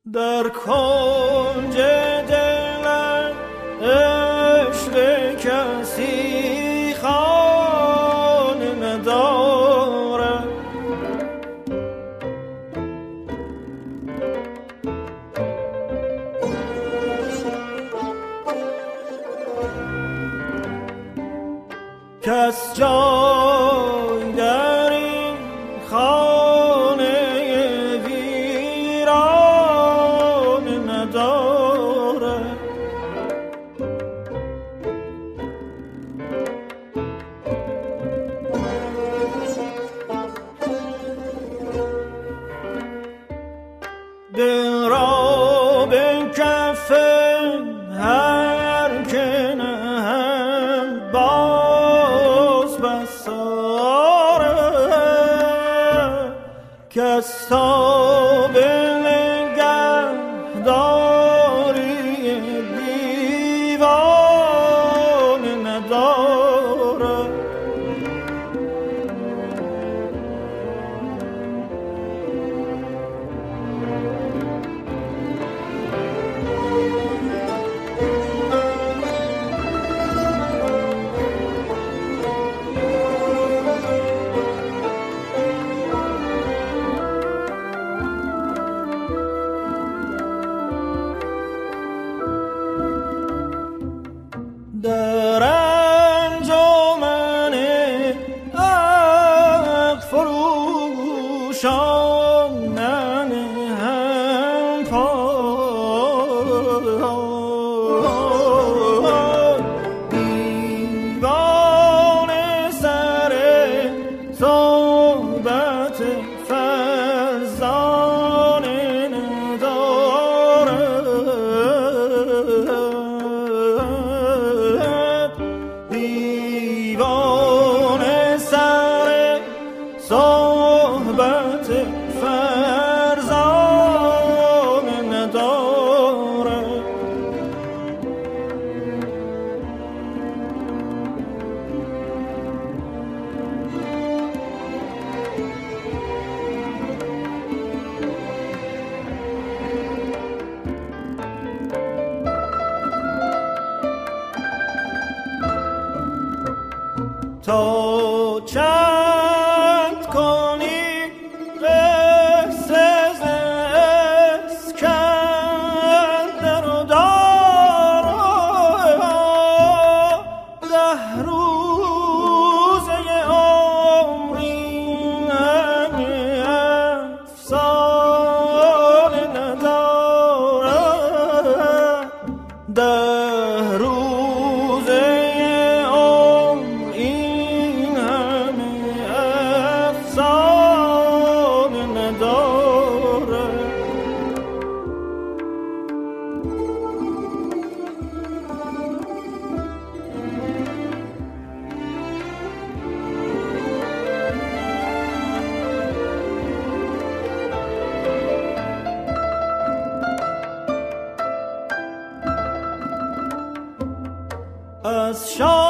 در کنج دلم عشق کسی خانه ندارد، کس جای در این خانه ویران ندارد. دل را به کف هر که نهد باز بساره، کس تا به نگهداری دیوان نداره. در انجمن عقل فروشان ننهم پای، دیوانه سر صحبت فرزانه ندارد، دیوانه سر صحبت فرزانه ندارد. تا چند کنی قصه ز اسکندر و دارا، 10 روزه عمری همه افسانه ندارد، 10 روزه این همه افسانه نداره. از شام